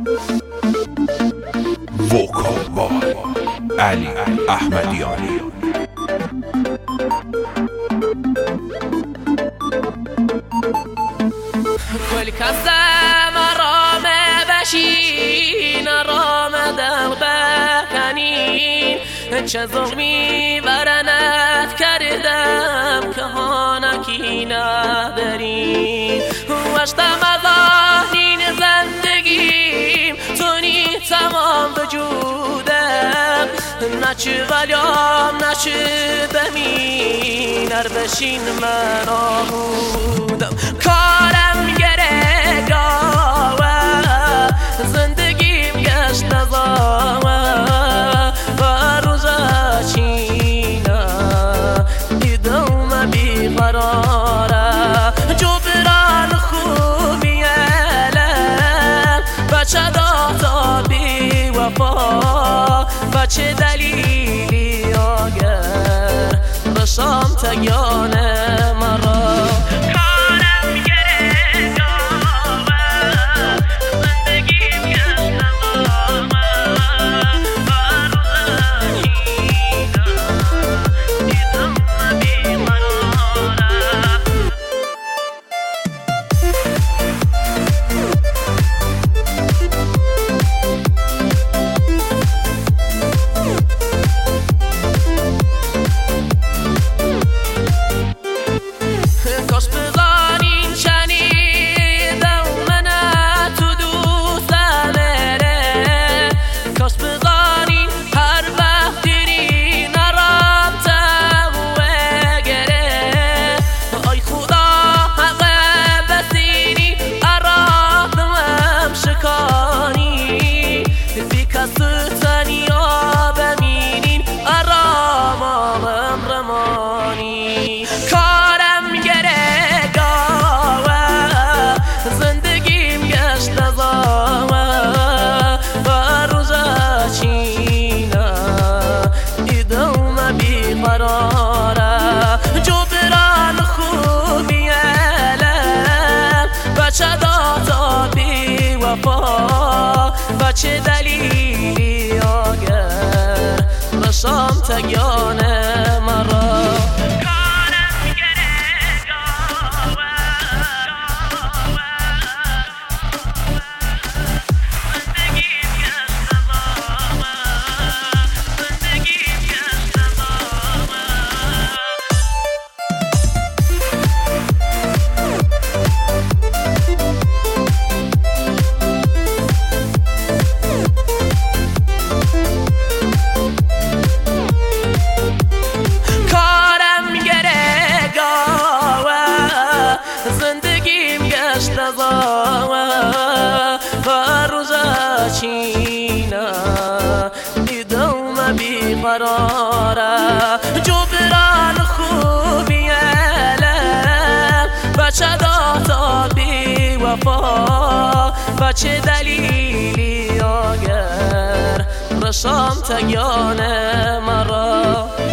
وکال بای علی احمدیانی. كل كذاب رام بشين رام دل بکنین چه ظلمی برنت کردم که هانکی ندارین وشتم ازانین زندگیم تونی تمام وجودم نچه ولیم نچه بمین بشین من آمودم کارم گرگاوه زندگیم گشت نظامه و روزا چینه دیدم بیقراره جبران خوبیله بچه داتا بی وفا بچه دلیلی آگر بشام تگیانه مرا جبران خوبیله بچه داتا بی وفا بچه دلیلی آگر رشام تگیانه مرا و روزا چینه دیدم بیقراره جبران خوبیله بچه داتا بی وفا بچه دلیلی آگر رشام تگیانه مرا